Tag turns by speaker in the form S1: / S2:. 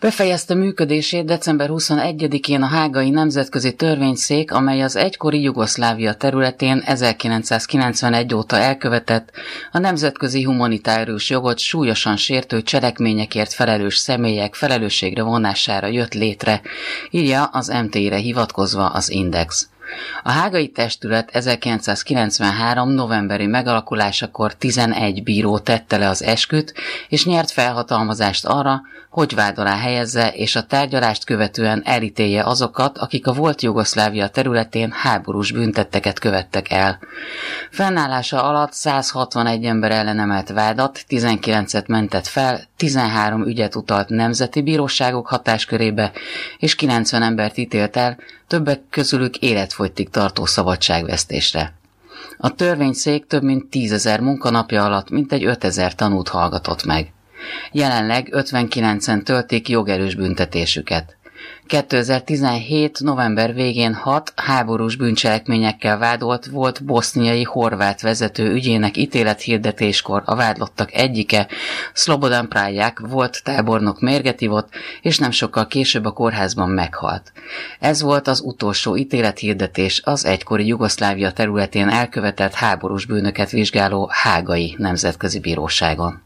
S1: Befejezte működését december 21-én a Hágai Nemzetközi Törvényszék, amely az egykori Jugoszlávia területén 1991 óta elkövetett, a nemzetközi humanitárius jogot súlyosan sértő cselekményekért felelős személyek felelősségre vonására jött létre, írja az MTI-re hivatkozva az Index. A hágai testület 1993. novemberi megalakulásakor 11 bíró tette le az esküt, és nyert felhatalmazást arra, hogy vád alá helyezze, és a tárgyalást követően elítélje azokat, akik a volt Jugoszlávia területén háborús bűntetteket követtek el. Fennállása alatt 161 ember ellen emelt vádat, 19-et mentett fel, 13 ügyet utalt nemzeti bíróságok hatáskörébe, és 90 embert ítélt el, többek közülük életfogytig tartó szabadságvesztésre. A törvényszék több mint 10 000 munkanapja alatt mintegy 5 000 tanút hallgatott meg. Jelenleg 59-en töltik jogerős büntetésüket. 2017. november végén 6 háborús bűncselekményekkel vádolt volt boszniai horvát vezető ügyének ítélethirdetéskor a vádlottak egyike, Slobodan Praljak volt tábornok mérget ivott, és nem sokkal később a kórházban meghalt. Ez volt az utolsó ítélethirdetés az egykori Jugoszlávia területén elkövetett háborús bűnöket vizsgáló Hágai Nemzetközi Bíróságon.